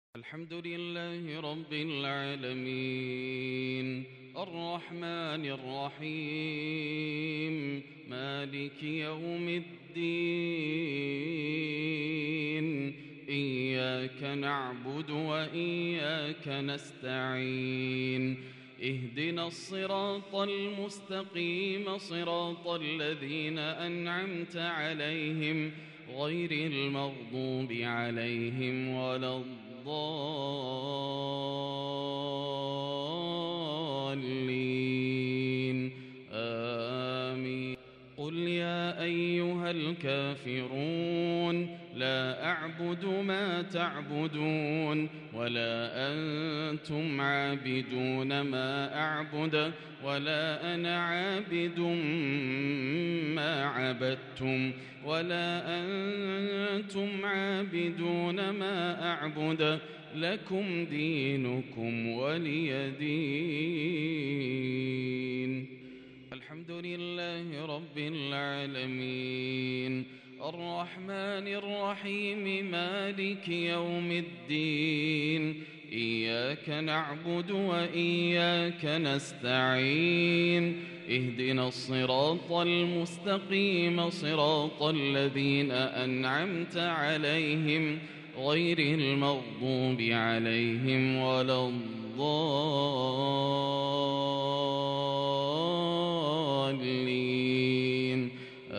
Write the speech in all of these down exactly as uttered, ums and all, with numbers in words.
الحمد لله رب العالمين الرحمن الرحيم مالك يوم الدين إياك نعبد وإياك نستعين اهدنا الصراط المستقيم صراط الذين أنعمت عليهم غير المغضوب عليهم ولا الضالين آمين. قل يا أيها الكافرون لا أعبد ما تعبدون ولا أنتم عابدون ما أعبد ولا أنا عابد ما عبدتم ولا أنتم عابدون ما أعبد لكم دينكم ولي دين. الحمد لله رب العالمين الرحمن الرحيم مالك يوم الدين إياك نعبد وإياك نستعين اهدنا الصراط المستقيم صراط الذين أنعمت عليهم غير المغضوب عليهم ولا الضالين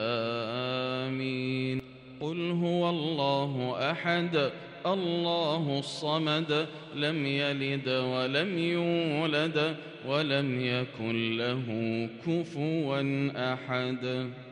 آمين. قل هو الله أحد الله الصمد لم يلد ولم يولد ولم يكن له كفوا أحد.